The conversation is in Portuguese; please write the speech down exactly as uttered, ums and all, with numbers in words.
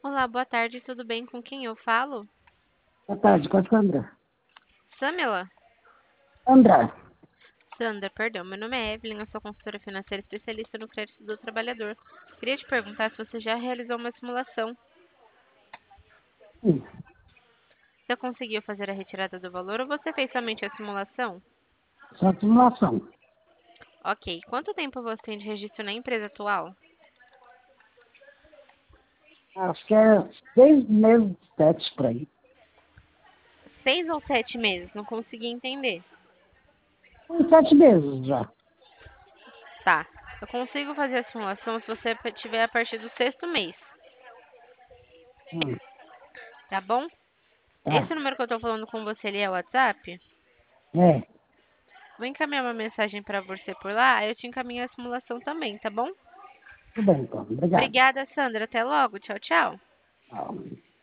Olá, boa tarde, tudo bem? Com quem eu falo? Boa tarde, com a Sandra. Samila? Sandra, Sandra, perdão, meu nome é Evelyn, eu sou consultora financeira especialista no crédito do trabalhador. Queria te perguntar se você já realizou uma simulação. sim, Você conseguiu fazer a retirada do valor ou você fez somente a simulação? só simulação. Ok, quanto tempo você tem de registro na empresa atual? Acho que é seis meses, sete por aí. Seis ou sete meses? Não consegui entender. Tem sete meses já. Tá, eu consigo fazer a simulação se você tiver a partir do sexto mês, Hum, tá bom? tá, Esse número que eu tô falando com você ali é o WhatsApp? é, Vou encaminhar uma mensagem para você por lá, aí eu te encaminho a simulação também, tá bom? tudo bem então, obrigado. Obrigada, Sandra. Até logo. Tchau, tchau. Tchau.